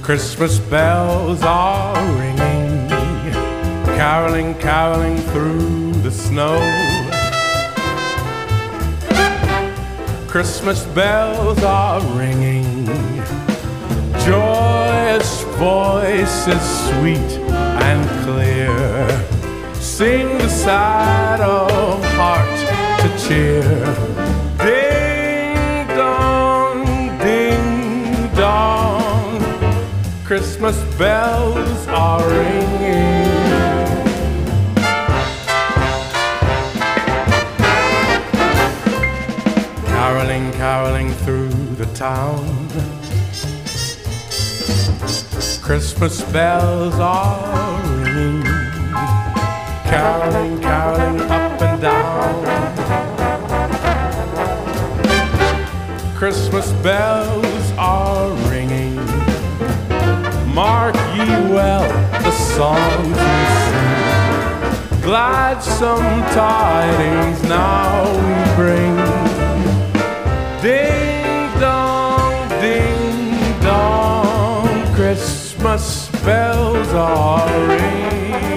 Christmas bells are ringing, caroling, caroling through the snow. Christmas bells are ringing, joyous voices sweet and clear, sing the sad of heart to cheer. Ding dong, ding dong, Christmas bells are ringing. Caroling, caroling through the town, Christmas bells are ringing. Caroling, caroling up and down, Christmas bells are ringing. Mark ye well the songs we sing, gladsome tidings now we bring. Ding dong, Christmas bells are ringing.